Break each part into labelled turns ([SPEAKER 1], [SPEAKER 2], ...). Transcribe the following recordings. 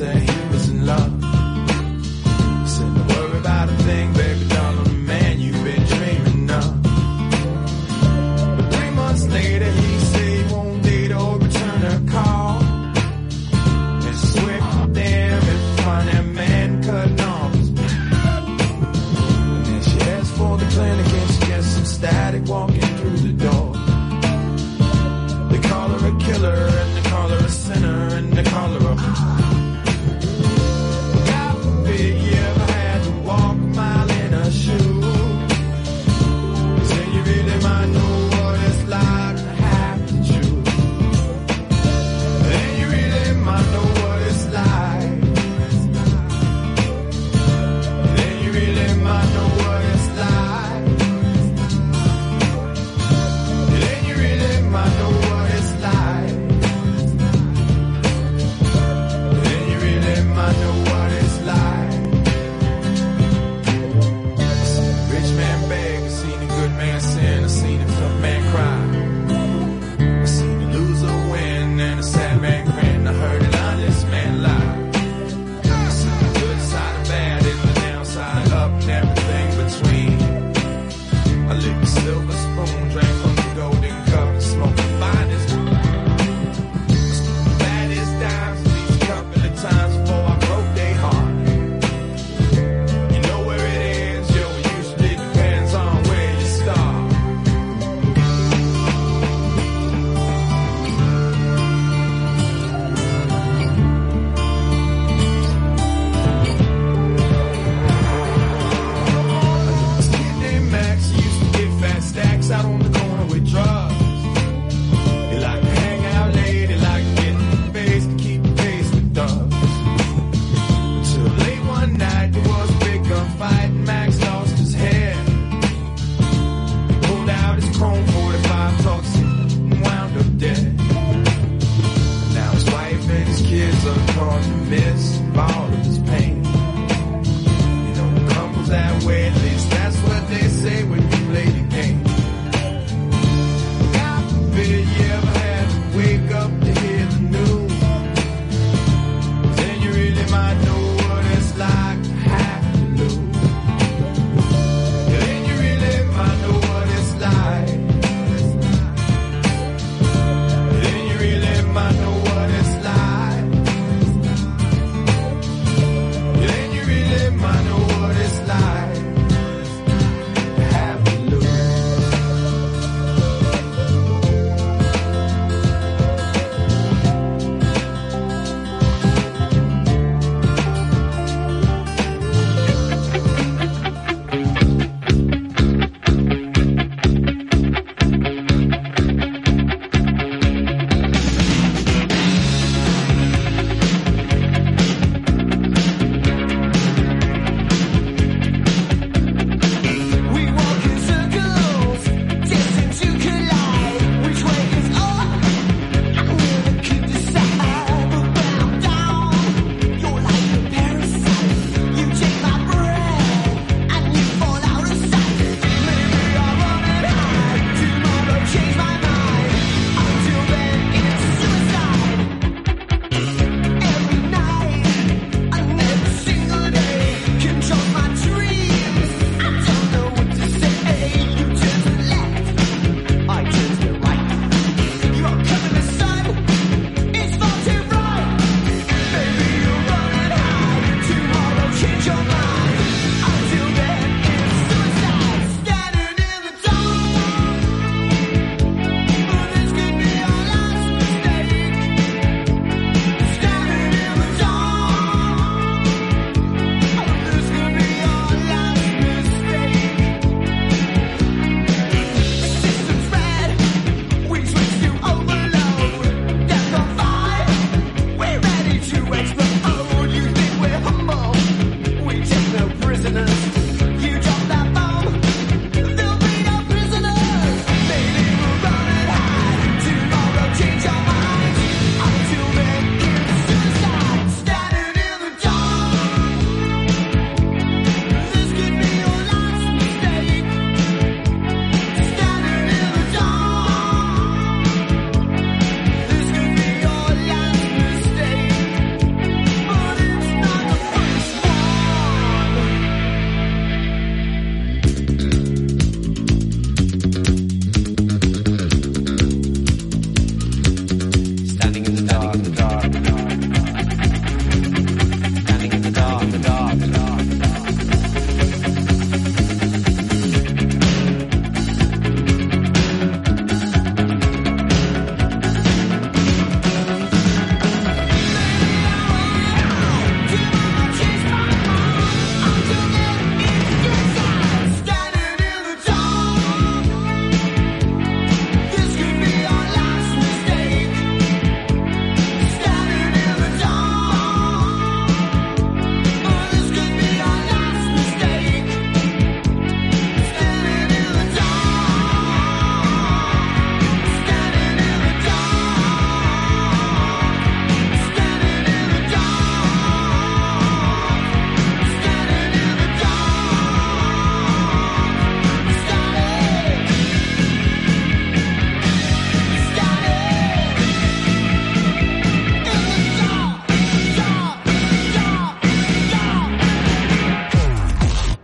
[SPEAKER 1] say he was in love. Said, don't worry about a thing, baby doll, I'm the man you've been dreaming of. But 3 months later, he said he won't date or return her call. And she swear, damn, if I find that man cutting off his back. And then she asked for the clinic and she gets some static walking through the door. They call her a killer and they call her a sinner and they call her a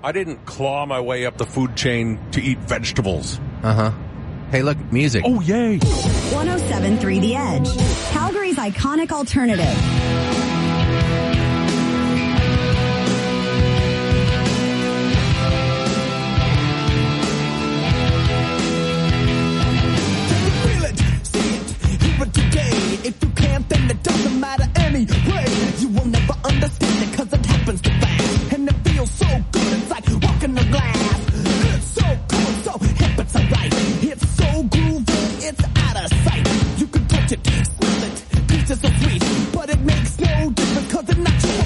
[SPEAKER 2] I didn't claw my way up the food chain to eat vegetables.
[SPEAKER 3] Uh-huh. Hey, look, music.
[SPEAKER 2] Oh, yay.
[SPEAKER 4] 107.3 The Edge, Calgary's iconic alternative.
[SPEAKER 5] If you can't, then it doesn't matter anyway. You will never understand it cause it happens too fast. And it feels so good, it's like walking the glass. It's so cool, so hip, it's alright. It's so groovy, it's out of sight. You can touch it, smell it, taste it so sweet. But it makes no difference cause it's not your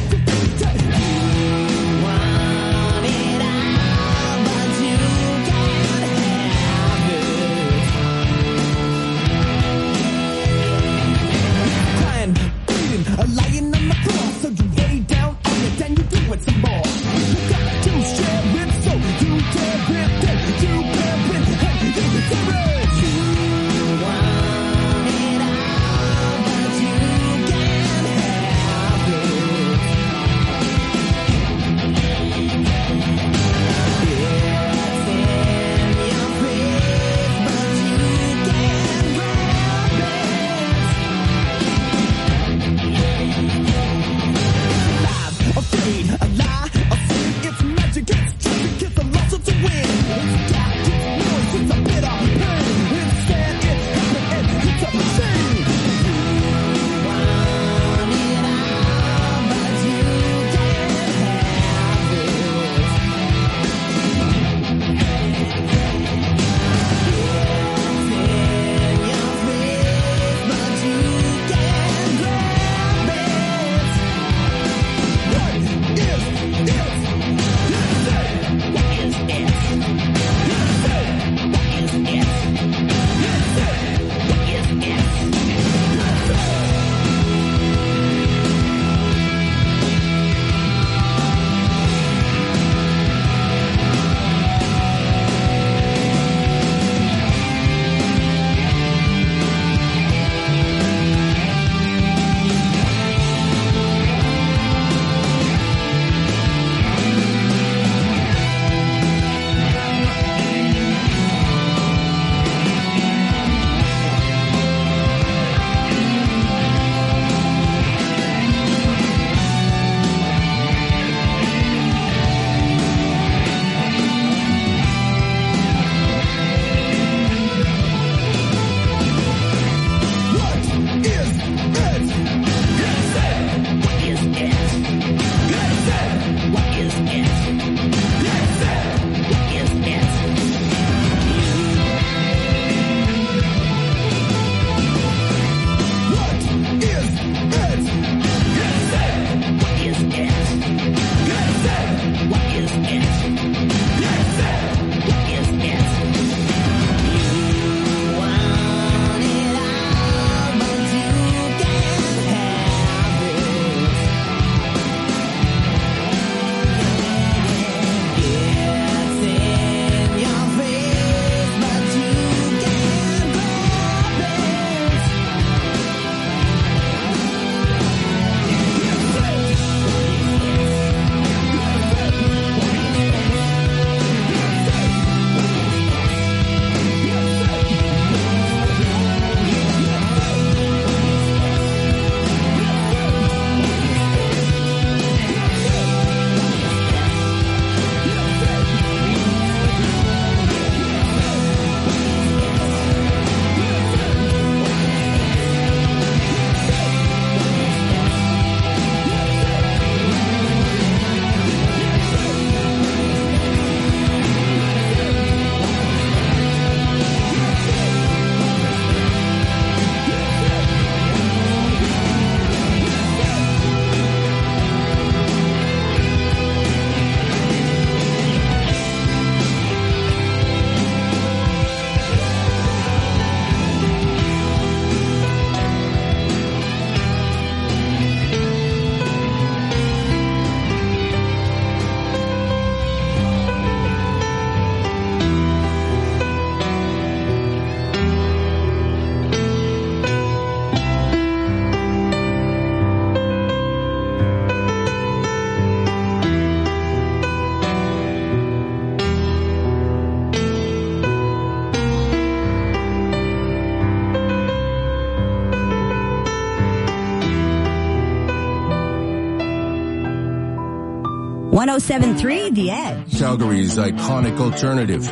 [SPEAKER 4] 107.3 The Edge.
[SPEAKER 6] Calgary's iconic alternative.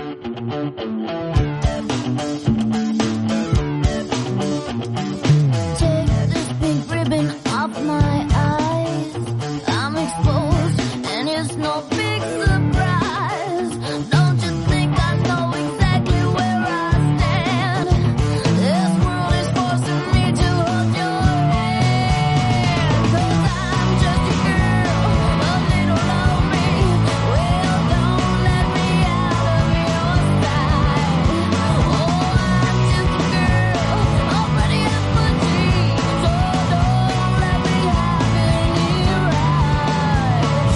[SPEAKER 7] Take this pink ribbon off my eyes. I'm exposed and it's no big surprise. Don't you think I know exactly where I stand? This world is forcing me to hold your hand. 'Cause I'm just a girl, a little lonely. Well, don't let me out of your sight. Oh, I'm just a girl, already up for dreams. So don't let me have any rights.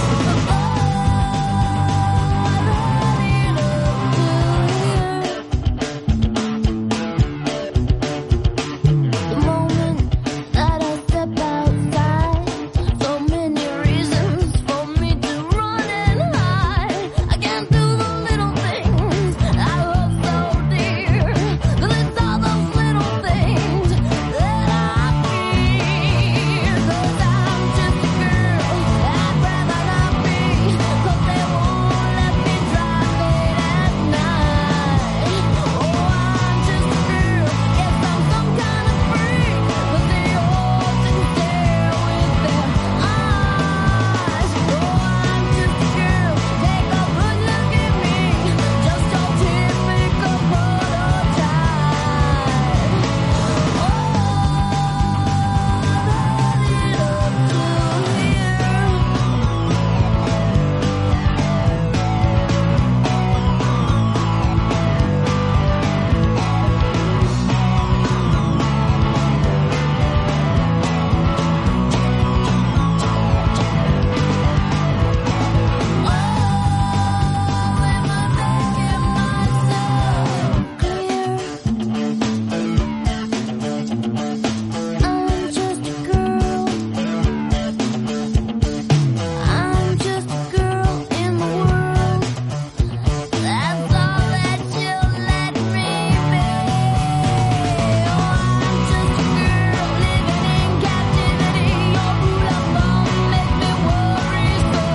[SPEAKER 7] The moment that I step outside, so many reasons for me to run and hide. I can't do the little things I love so dear, 'cause it's all those little things that I fear. 'Cause I'm just a girl, I'd rather not be, 'cause they won't let me drive late at night. Oh, I'm just a girl, guess I'm some kind of freak, 'cause they all sit and stare with their eyes. Oh, I'm just a girl, take a good look at me, just your typical prototype. I'm just a girl in the world. That's all that you'll let me be. Oh, I'm just a girl living in captivity. Your rule of law makes me worry so.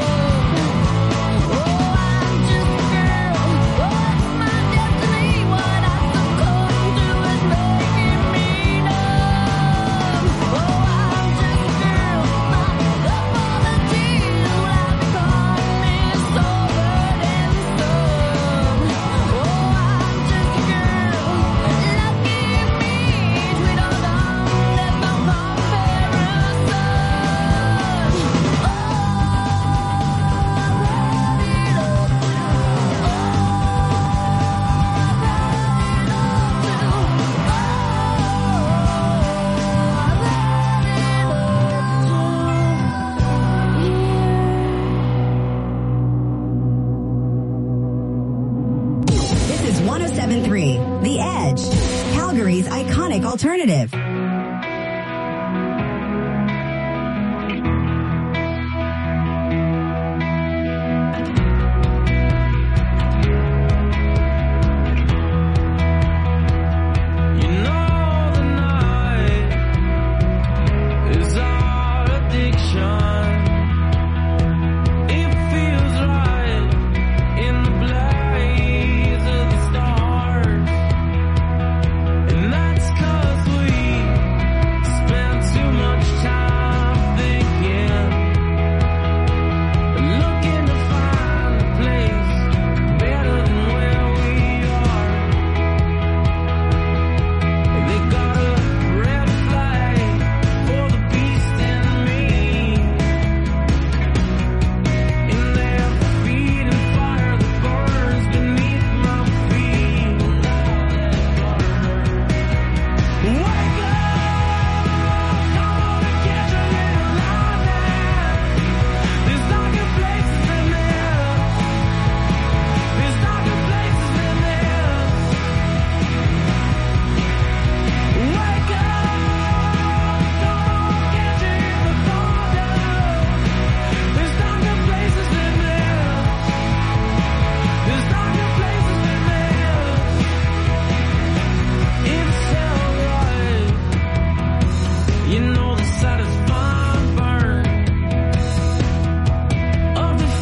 [SPEAKER 7] Oh, I'm just a girl. What's my destiny? What I succumb to is making me numb. Oh, I'm just a girl. My apologies will have become me so burdensome. Oh, I'm just a girl. Lucky me, sweet old darling, there's no comparison.
[SPEAKER 4] This is 107.3 The Edge. Calgary's iconic alternative.
[SPEAKER 1] You know the night is our addiction. It feels right in the blaze of the stars, and that's 'cause we spend too much time thinking, looking to find a place better than where we are. They got a red flag for the beast in me, and they're feeding fire that burns beneath my feet. Wake up, come on and catch a little light now. There's darker places than this. There's darker places than this. Wake up, come on, can't you hear the thunder? There's darker places than this. There's darker places than this. It's alright, you know the satisfying burn of the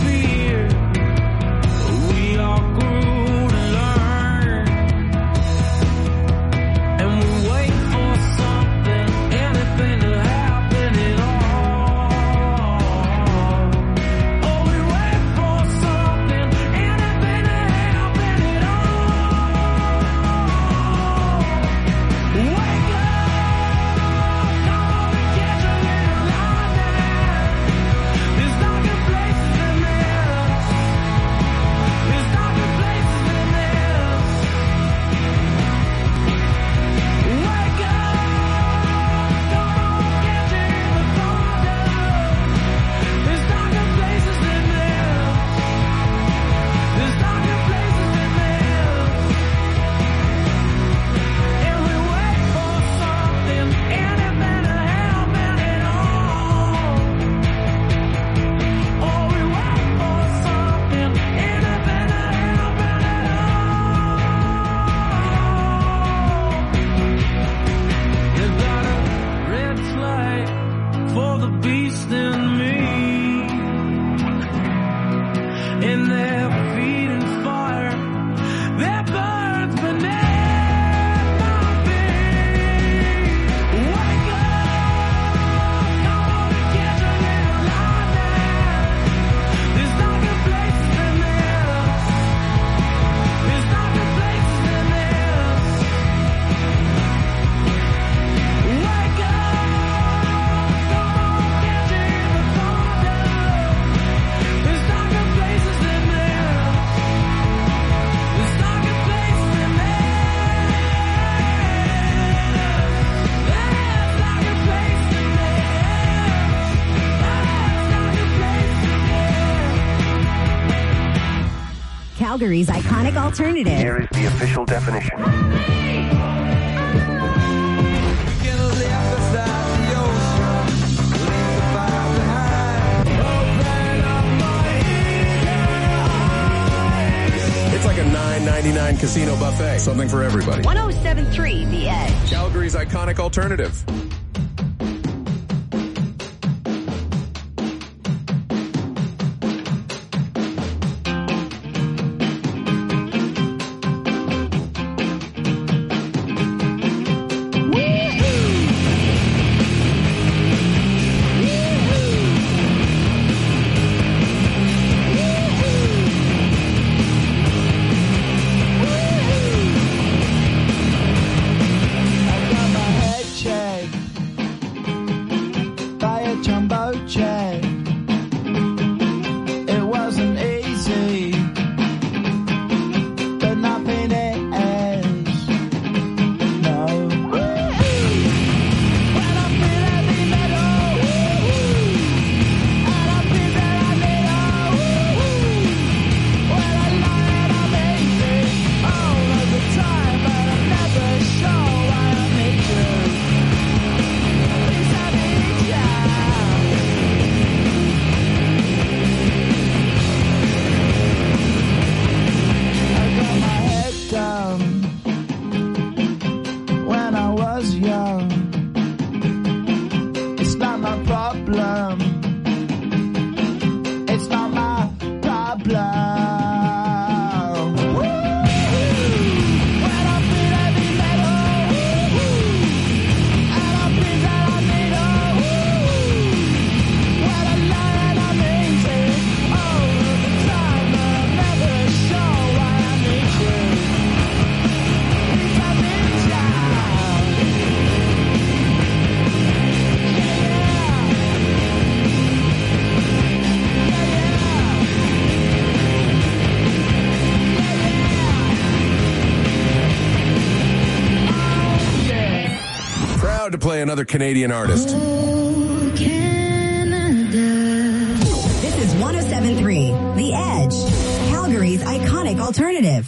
[SPEAKER 4] Calgary's iconic alternative.
[SPEAKER 8] Here is the official definition.
[SPEAKER 6] It's like a $9.99 casino buffet. Something for everybody.
[SPEAKER 4] 107.3 The Edge.
[SPEAKER 6] Calgary's iconic alternative. To play another Canadian artist.
[SPEAKER 4] This is 107.3 The Edge. Calgary's iconic alternative.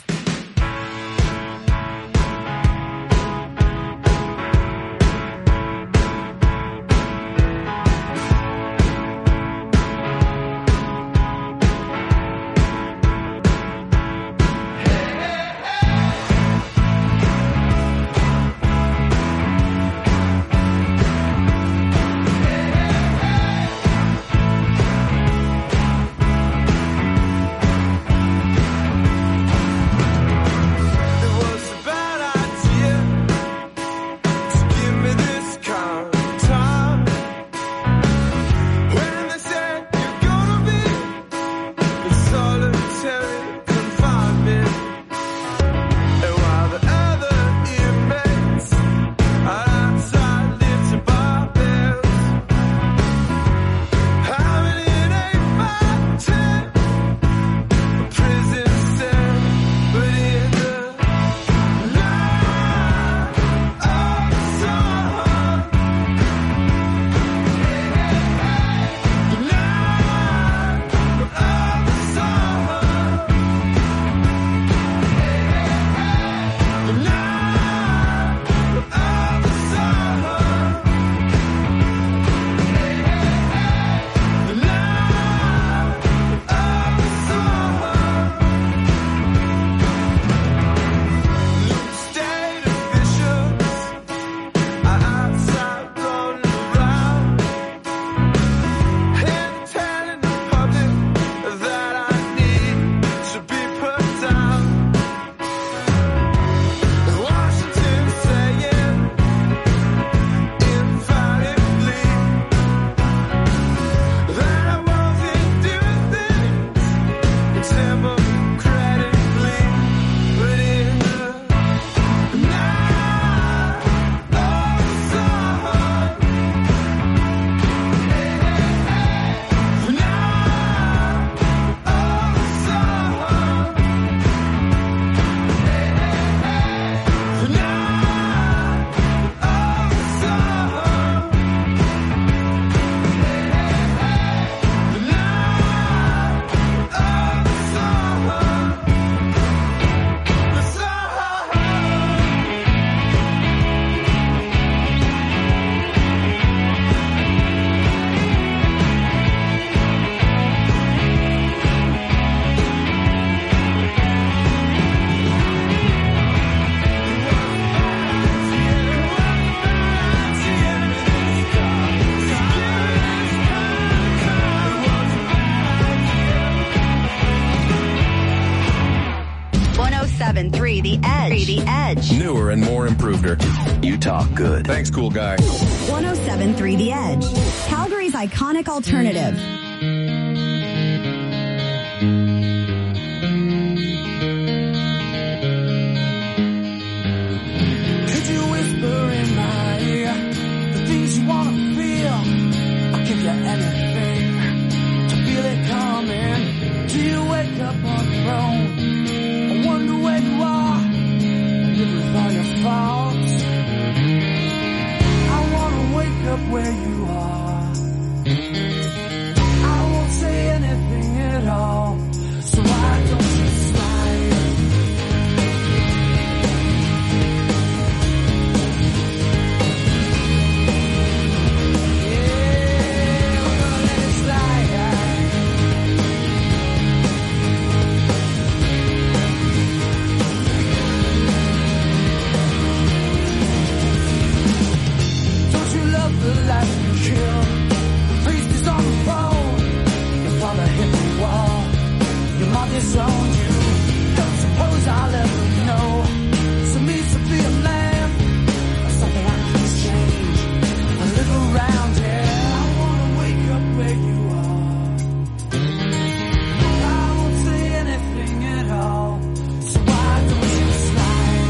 [SPEAKER 4] 107.3 The Edge. The Edge.
[SPEAKER 6] Newer and more improveder.
[SPEAKER 8] You talk good.
[SPEAKER 6] Thanks, cool guy.
[SPEAKER 4] 107.3 The Edge. Calgary's iconic alternative.
[SPEAKER 5] Could you whisper in my ear the things you wanna feel? I'll give you anything to feel it coming. Do you wake up on your own? I wonder where you are. Live with all your faults. I wanna wake up where you are. I won't say anything at all. So why don't you slide? The life you killed. The priest is on the phone. Your father hit the wall. Your mom disowned you. Don't suppose I'll ever know. So means to be a man. Or something I can change. I live around here. I wanna wake up where you are. I won't say anything at all. So why don't you slide?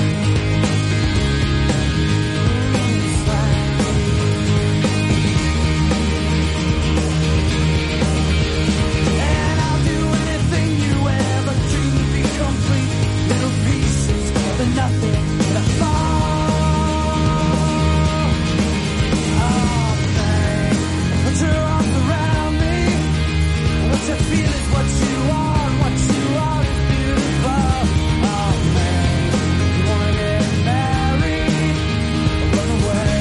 [SPEAKER 5] Nothing but a fall. Oh, babe, put your arms around me. What you feel is what you are, and what you are is beautiful. Oh, babe, you wanna get married or run away?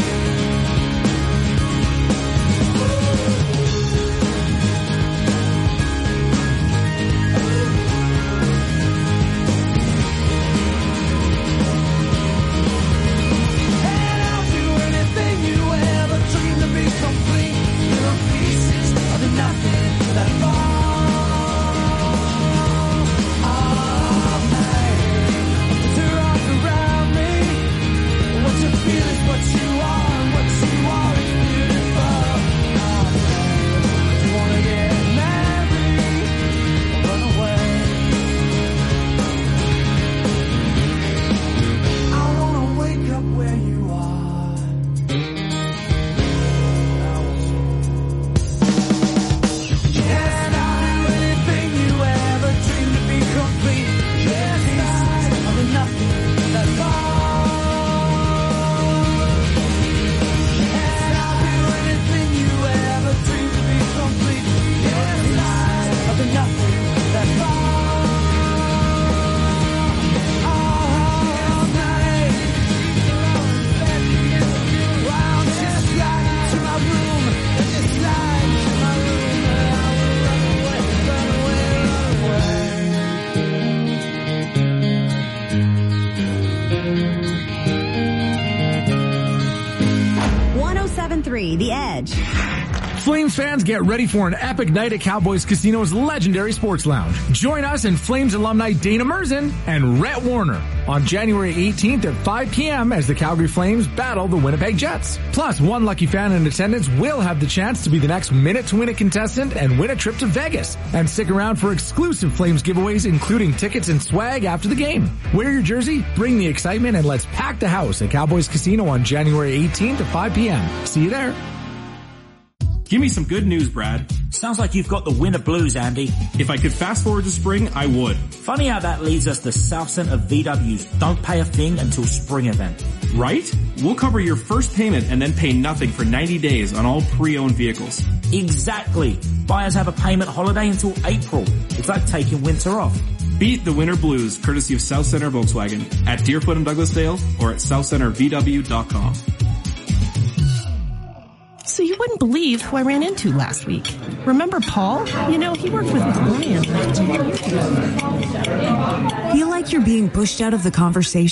[SPEAKER 4] The Edge.
[SPEAKER 9] Flames fans, get ready for an epic night at Cowboys Casino's legendary sports lounge. Join us and Flames alumni Dana Merzen and Rhett Warner on January 18th at 5 p.m. as the Calgary Flames battle the Winnipeg Jets. Plus, one lucky fan in attendance will have the chance to be the next Minute to Win It contestant and win a trip to Vegas. And stick around for exclusive Flames giveaways, including tickets and swag after the game. Wear your jersey, bring the excitement, and let's pack the house at Cowboys Casino on January 18th at 5 p.m. See you there.
[SPEAKER 10] Give me some good news, Brad.
[SPEAKER 11] Sounds like you've got the winter blues, Andy.
[SPEAKER 10] If I could fast forward to spring, I would.
[SPEAKER 11] Funny how that leads us to South Centre VW's Don't Pay a Thing Until Spring event.
[SPEAKER 10] Right? We'll cover your first payment and then pay nothing for 90 days on all pre-owned vehicles.
[SPEAKER 11] Exactly. Buyers have a payment holiday until April. It's like taking winter off.
[SPEAKER 10] Beat the winter blues courtesy of South Centre Volkswagen at Deerfoot and Douglasdale or at southcentrevw.com.
[SPEAKER 12] So you wouldn't believe who I ran into last week. Remember Paul? You know, he worked with Brian.
[SPEAKER 13] Feel like you're being pushed out of the conversation?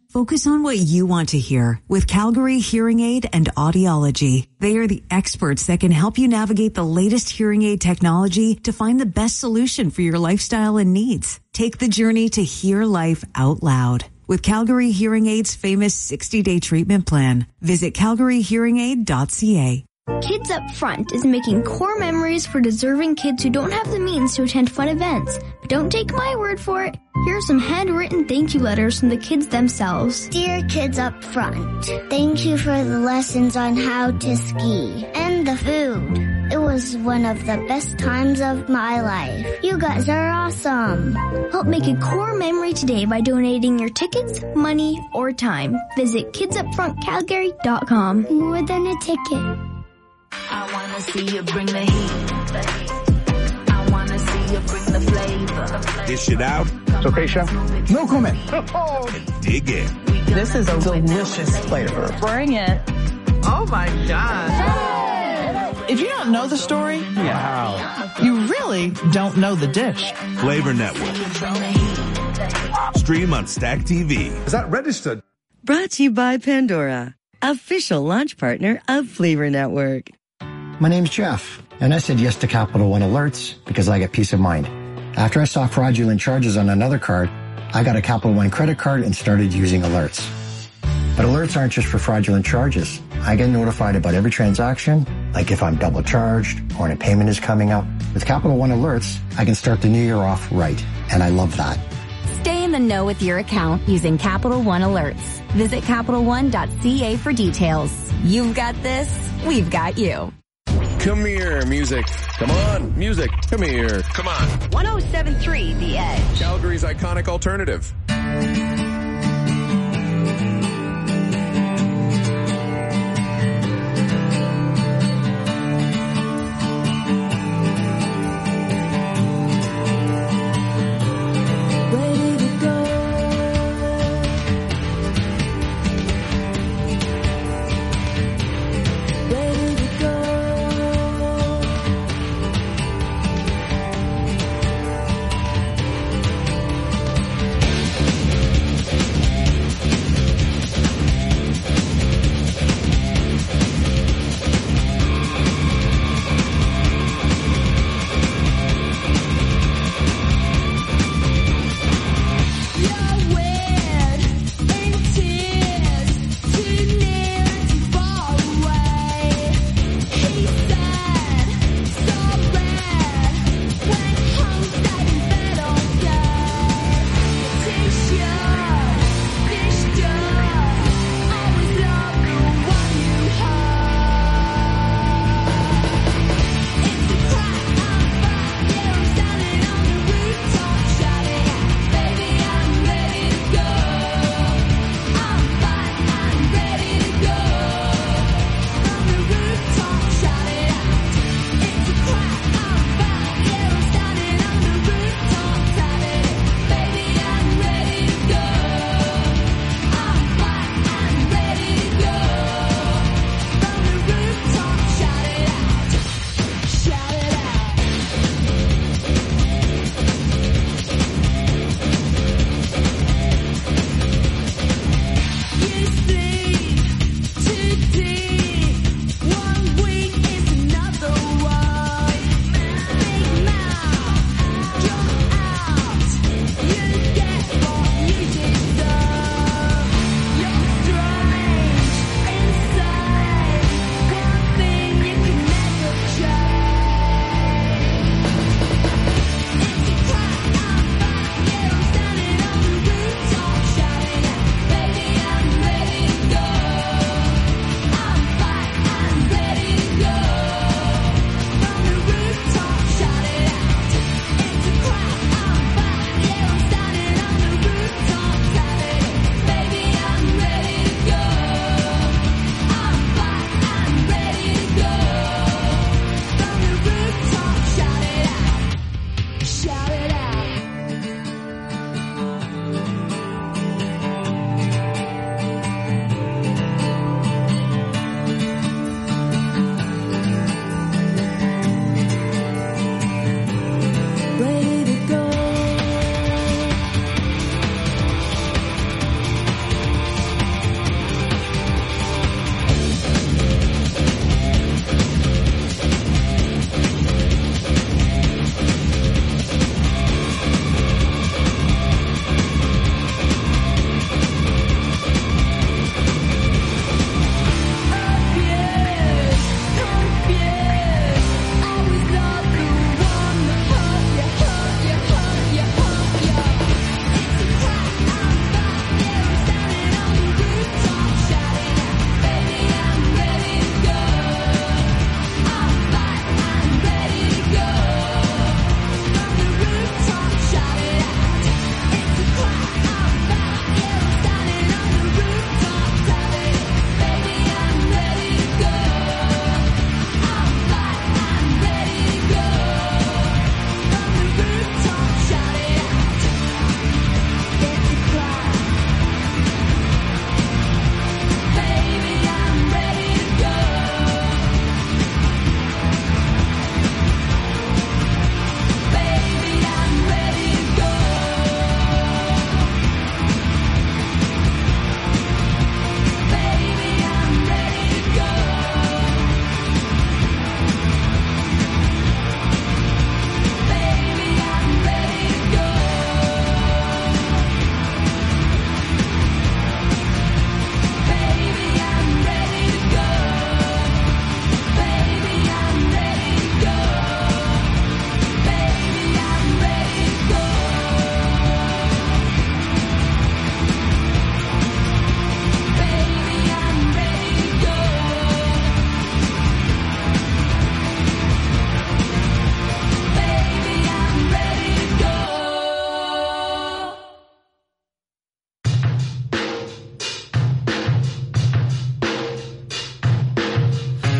[SPEAKER 8] Focus on what you want to hear with Calgary Hearing Aid and Audiology. They are the experts that can help you navigate the latest hearing aid technology to find the best solution for your lifestyle and needs. Take the journey to hear life out loud with Calgary Hearing Aid's famous 60-day treatment plan. Visit calgaryhearingaid.ca.
[SPEAKER 7] Kids Up Front is making core memories for deserving kids who don't have the means to attend fun events. But don't take my word for it. Here are some handwritten thank you letters from the kids themselves.
[SPEAKER 13] Dear Kids Up Front, thank you for the lessons on how to ski and the food. It was one of the best times of my life. You guys are awesome.
[SPEAKER 7] Help make a core memory today by donating your tickets, money, or time. Visit kidsupfrontcalgary.com.
[SPEAKER 13] More than a ticket.
[SPEAKER 14] I wanna see you bring the heat. I wanna see you bring the flavor.
[SPEAKER 15] Dish it out.
[SPEAKER 16] It's okay, Chef? No comment.
[SPEAKER 15] And dig in.
[SPEAKER 17] This is a delicious flavor.
[SPEAKER 18] Bring it.
[SPEAKER 17] Oh my God. If you don't know the story, you really don't know the dish.
[SPEAKER 15] Flavor Network. Stream on Stack TV.
[SPEAKER 16] Is that registered?
[SPEAKER 19] Brought to you by Pandora, official launch partner of Flavor Network.
[SPEAKER 20] My name's Jeff, and I said yes to Capital One Alerts because I get peace of mind. After I saw fraudulent charges on another card, I got a Capital One credit card and started using alerts. But alerts aren't just for fraudulent charges. I get notified about every transaction, like if I'm double charged or when a payment is coming up. With Capital One Alerts, I can start the new year off right, and I love that.
[SPEAKER 21] Stay in the know with your account using Capital One Alerts. Visit CapitalOne.ca for details. You've got this, we've got you.
[SPEAKER 6] Come here, music. Come on, music. Come here.
[SPEAKER 15] Come on.
[SPEAKER 4] 107.3 The Edge.
[SPEAKER 6] Calgary's iconic alternative.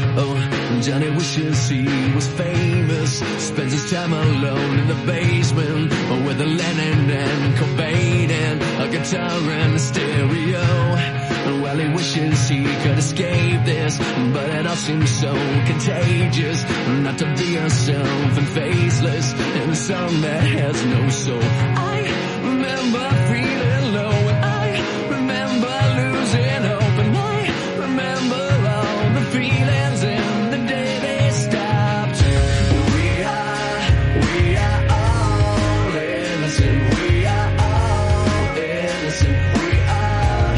[SPEAKER 18] Oh, Johnny wishes he was famous, spends his time alone in the basement with a Lennon and Cobain and a guitar and a stereo. Well, he wishes he could escape this, but it all seems so contagious, not to be yourself and faceless in a song that has no soul. I remember feeling low, and I remember losing hope, and I remember all the feelings in the day they stopped. We are all innocent. We are all innocent. We are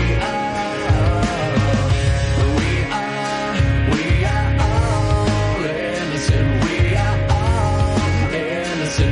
[SPEAKER 18] all innocent. We are all innocent.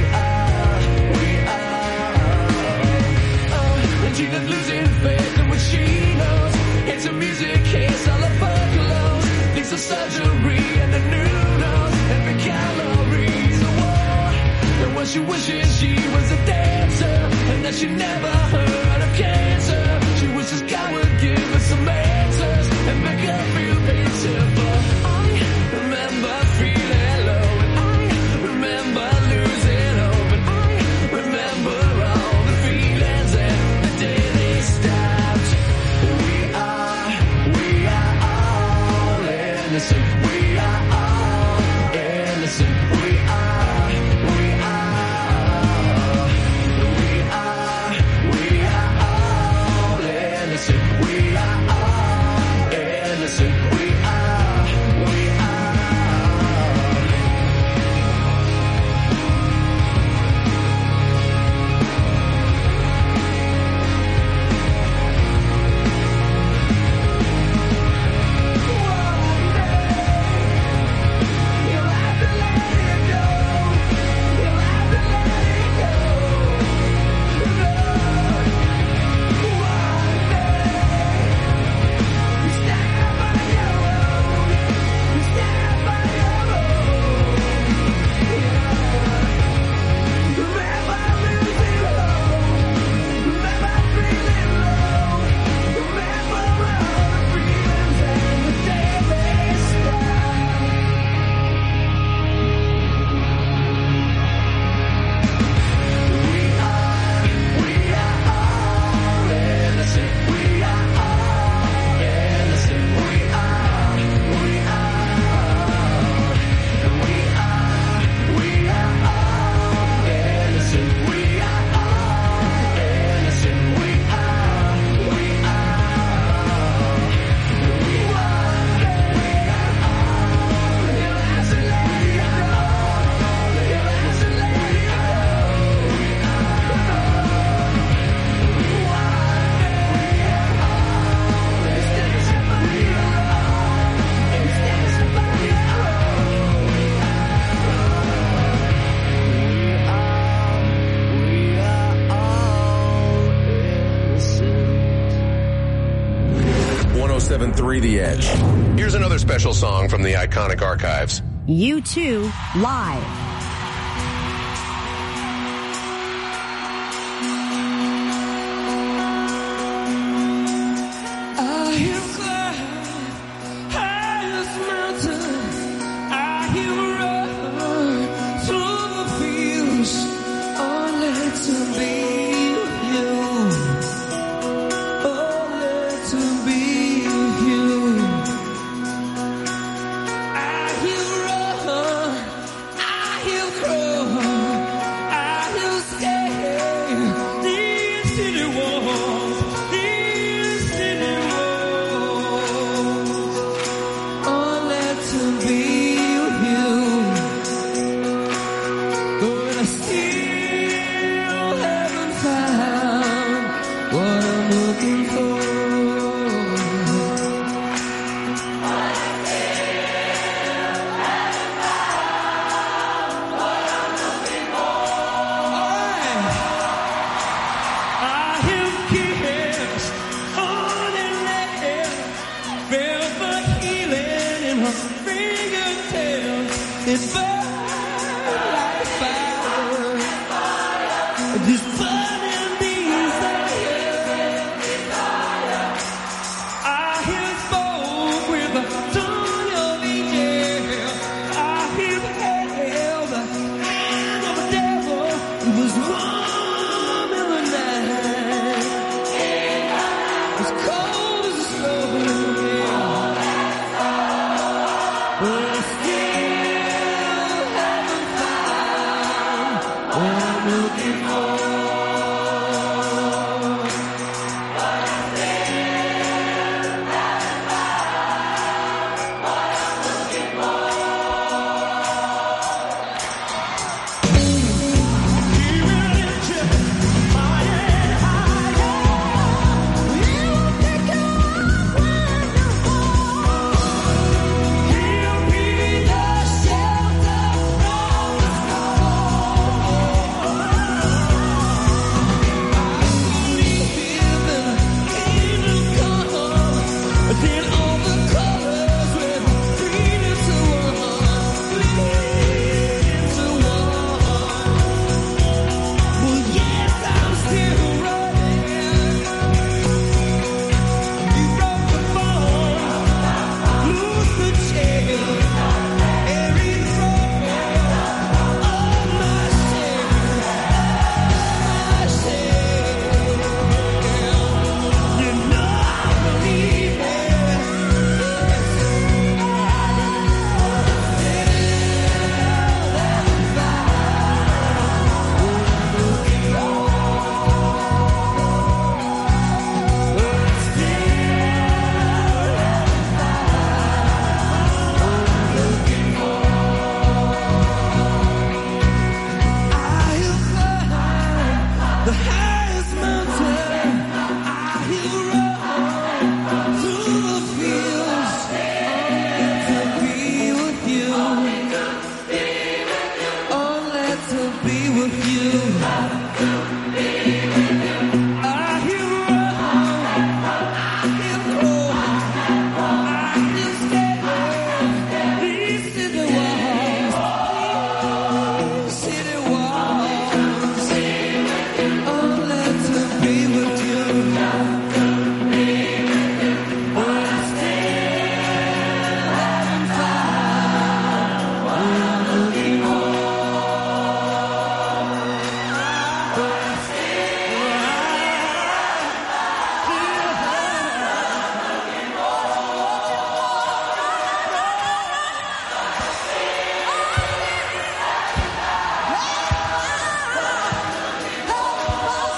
[SPEAKER 18] Gina's losing faith in what she knows. It's a music case, all of her clothes. Needs a surgery and a new nose. Every calories a war. And what she wishes she was a dancer, and that she never heard of cancer. She wishes God would give her some answers and make her feel pitiful. I remember feeling low, and I remember losing hope, and I remember all the feelings and the day they stopped. We are all innocent. We are all innocent. We are all innocent. We are all innocent. We are.
[SPEAKER 6] The Edge. Here's another special song from the iconic archives.
[SPEAKER 4] U2 Live.
[SPEAKER 5] I hear smoke with a tongue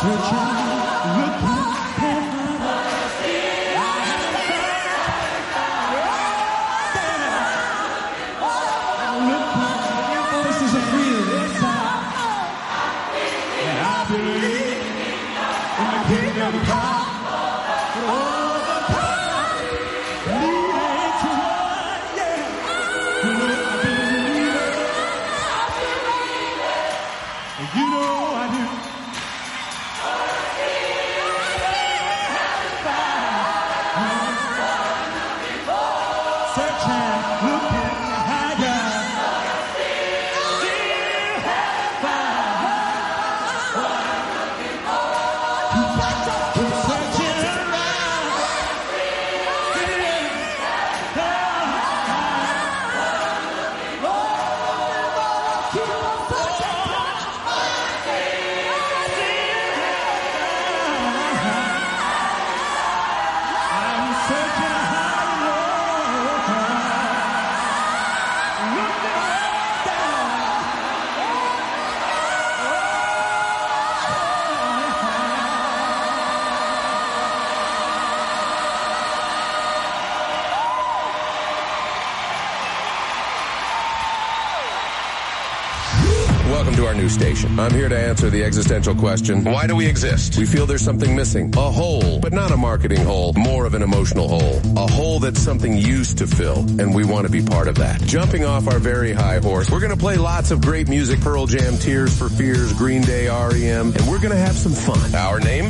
[SPEAKER 6] Welcome to our new station. I'm here to answer the existential question, why do we exist? We feel there's something missing. A hole, but not a marketing hole, more of an emotional hole. A hole that something used to fill, and we want to be part of that. Jumping off our very high horse, we're going to play lots of great music, Pearl Jam, Tears for Fears, Green Day, REM, and we're going to have some fun. Our name?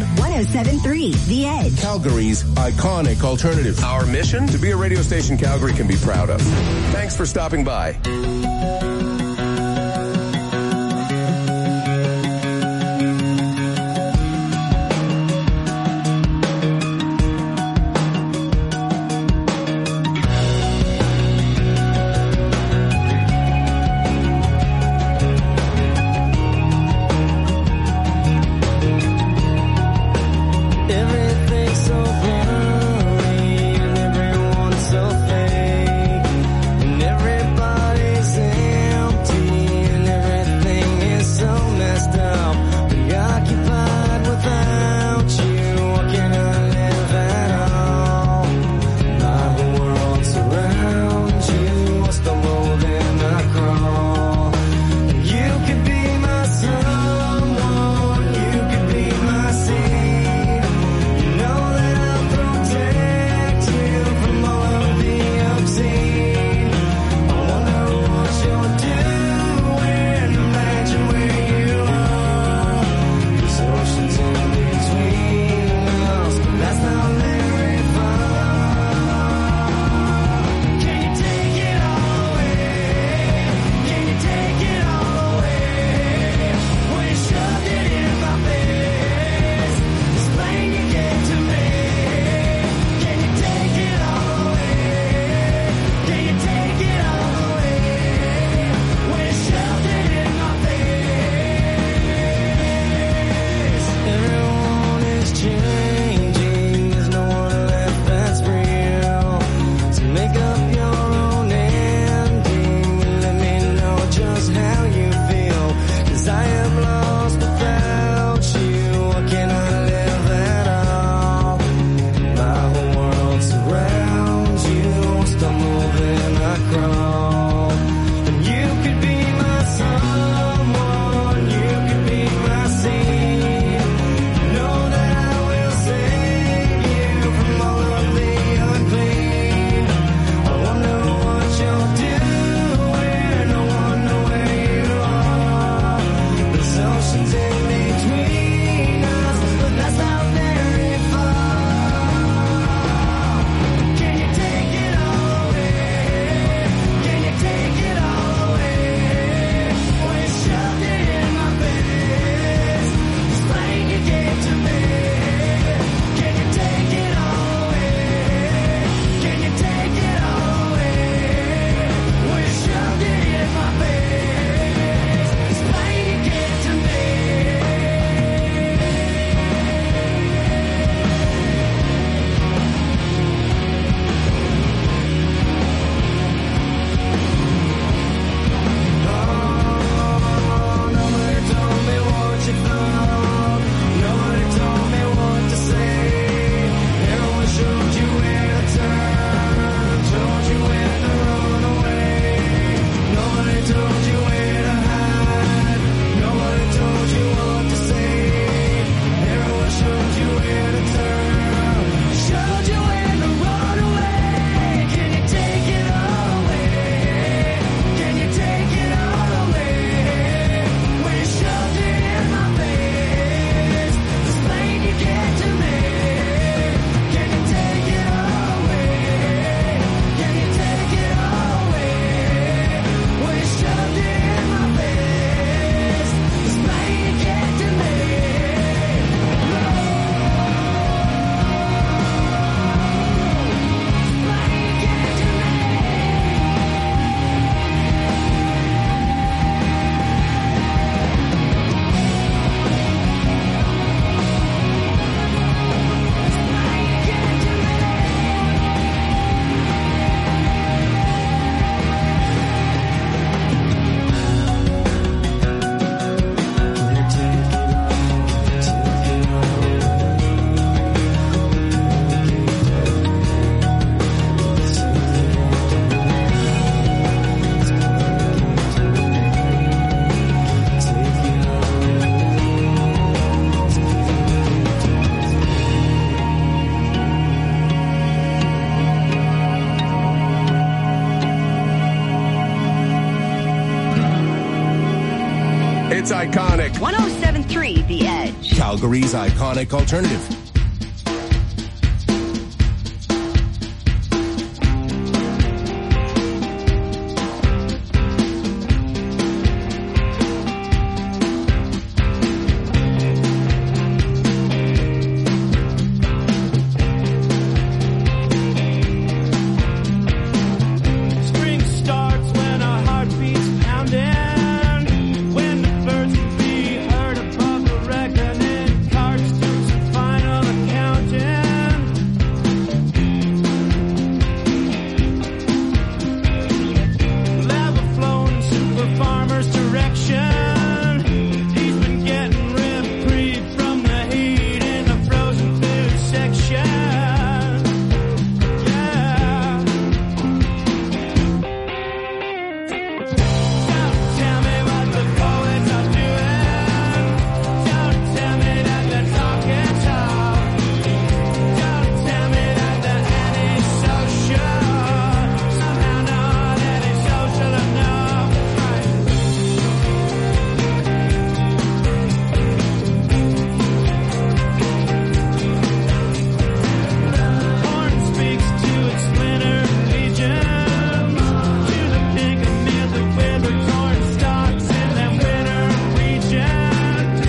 [SPEAKER 4] 107.3 The Edge.
[SPEAKER 6] Calgary's iconic alternative. Our mission? To be a radio station Calgary can be proud of. Thanks for stopping by.
[SPEAKER 5] Everybody's in
[SPEAKER 6] It's iconic.
[SPEAKER 4] 107.3 The Edge.
[SPEAKER 15] Calgary's iconic alternative.
[SPEAKER 1] Spring starts when our heart beats pounding. When the birds can be heard above the reckoning. Cards do some final accounting. Lava flowing super farmer's direction. He's been getting reprieve from the heat in the frozen food section. Yeah. Don't tell me what the poets are doing. Don't tell me that they're talking talk. Don't tell me that they're antisocial. Somehow not antisocial enough. Horn speaks to its splintered legions. To the pink and music with the torn stalks in them winter regions.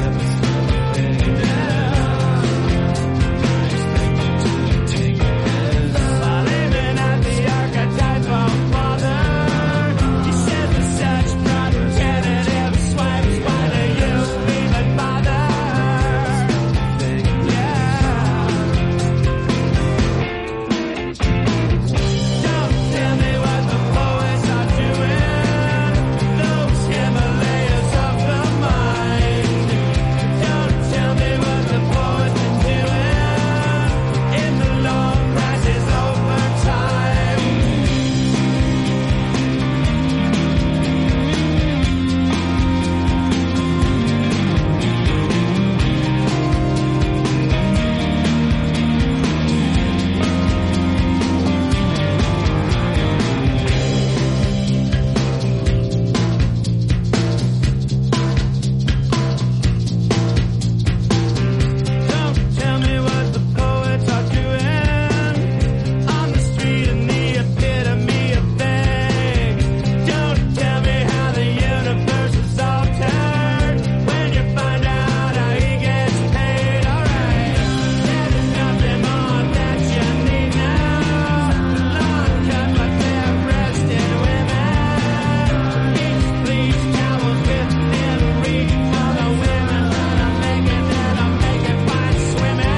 [SPEAKER 1] While aiming at the archetypal father, he says with such pride repetitive swipes, why do you even bother? Don't tell me what the poets are doing. Those Himalayas of the mind. Don't tell me what the poets are doing. In the long rises over time. Don't tell me what the poets are doing on the street in the epitome of vague. Don't tell me how the universe is altered when you find out how he gets paid. Alright, there's nothing more that you need now. Long cut but they're breasted women. Each bleach towels within reach of the women that are making fine swimming.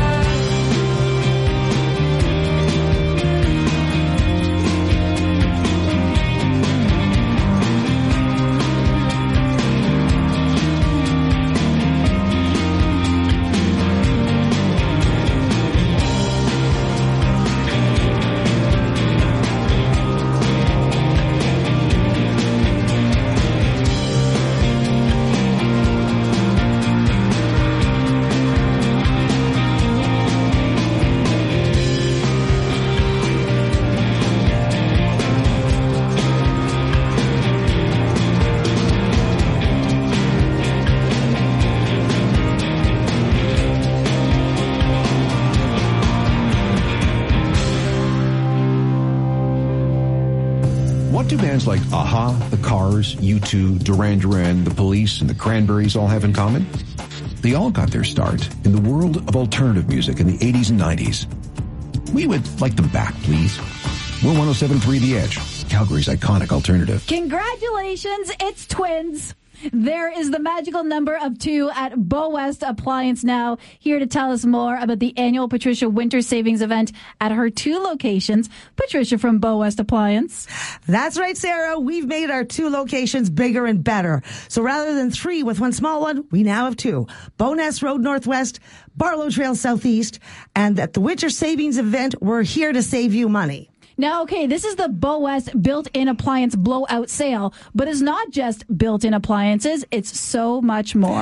[SPEAKER 3] What do bands like Aha, The Cars, U2, Duran Duran, The Police, and The Cranberries all have in common? They all got their start in the world of alternative music in the 80s and 90s. We would like them back, please. We're 107.3 The Edge, Calgary's iconic alternative.
[SPEAKER 22] Congratulations, it's twins. There is the magical number of 2 at Bow West Appliance now, here to tell us more about the annual Patricia Winter Savings event at her 2 locations. Patricia from Bow West Appliance.
[SPEAKER 23] That's right, Sarah. We've made our 2 locations bigger and better. So rather than 3 with one small one, we now have 2. Bowness Road Northwest, Barlow Trail Southeast, and at the Winter Savings event, we're here to save you money.
[SPEAKER 22] Now, okay, this is the Bow West built-in appliance blowout sale, but it's not just built-in appliances. It's so much more.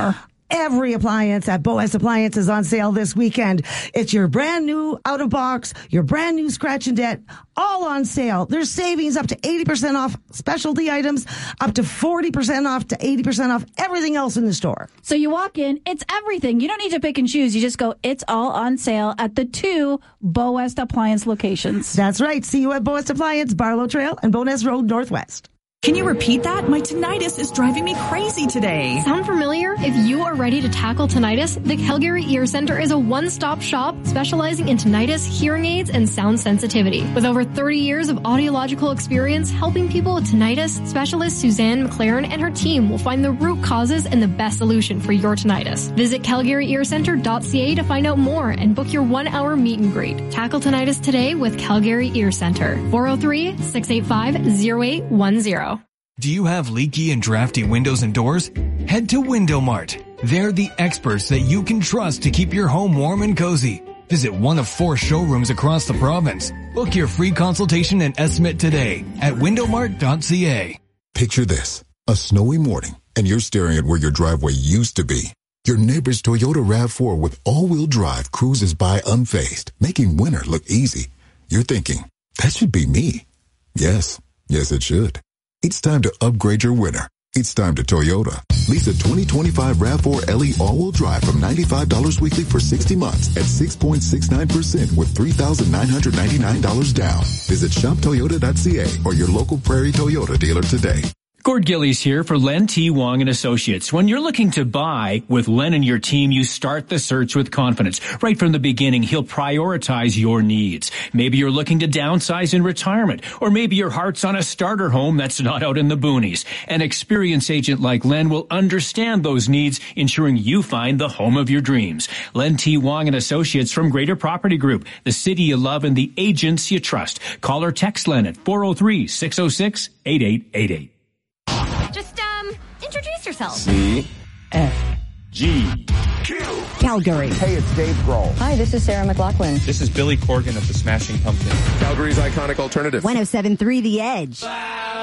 [SPEAKER 23] Every appliance at Boaz Appliance is on sale this weekend. It's your brand new out of box, your brand new scratch and dent, all on sale. There's savings up to 80% off specialty items, up to 40% off to 80% off everything else in the store.
[SPEAKER 22] So you walk in, it's everything. You don't need to pick and choose. You just go, it's all on sale at the 2 Boaz Appliance locations.
[SPEAKER 23] That's right. See you at Boaz Appliance, Barlow Trail, and Bonus Road Northwest.
[SPEAKER 2] Can you repeat that? My tinnitus is driving me crazy today.
[SPEAKER 9] Sound familiar? If you are ready to tackle tinnitus, the Calgary Ear Center is a one-stop shop specializing in tinnitus, hearing aids, and sound sensitivity. With over 30 years of audiological experience helping people with tinnitus, specialist Suzanne McLaren and her team will find the root causes and the best solution for your tinnitus. Visit calgaryearcenter.ca to find out more and book your 1-hour meet and greet. Tackle tinnitus today with Calgary Ear Center. 403-685-0810.
[SPEAKER 11] Do you have leaky and drafty windows and doors? Head to Window Mart. They're the experts that you can trust to keep your home warm and cozy. Visit one of 4 showrooms across the province. Book your free consultation and estimate today at windowmart.ca.
[SPEAKER 24] Picture this, a snowy morning, and you're staring at where your driveway used to be. Your neighbor's Toyota RAV4 with all-wheel drive cruises by unfazed, making winter look easy. You're thinking, that should be me. Yes, it should. It's time to upgrade your winter. It's time to Toyota. Lease a 2025 RAV4 LE all-wheel drive from $95 weekly for 60 months at 6.69% with $3,999 down. Visit shoptoyota.ca or your local Prairie Toyota dealer today.
[SPEAKER 25] Gord Gillies here for Len T. Wong and Associates. When you're looking to buy with Len and your team, you start the search with confidence. Right from the beginning, he'll prioritize your needs. Maybe you're looking to downsize in retirement, or maybe your heart's on a starter home that's not out in the boonies. An experienced agent like Len will understand those needs, ensuring you find the home of your dreams. Len T. Wong and Associates from Greater Property Group, the city you love and the agents you trust. Call or text Len at 403-606-8888.
[SPEAKER 9] Just, introduce yourself.
[SPEAKER 26] C-F-G-Q.
[SPEAKER 27] Calgary.
[SPEAKER 26] Hey, it's Dave Grohl.
[SPEAKER 27] Hi, this is Sarah McLachlan.
[SPEAKER 28] This is Billy Corgan of the Smashing Pumpkins.
[SPEAKER 6] Calgary's iconic alternative.
[SPEAKER 4] 107.3 The Edge.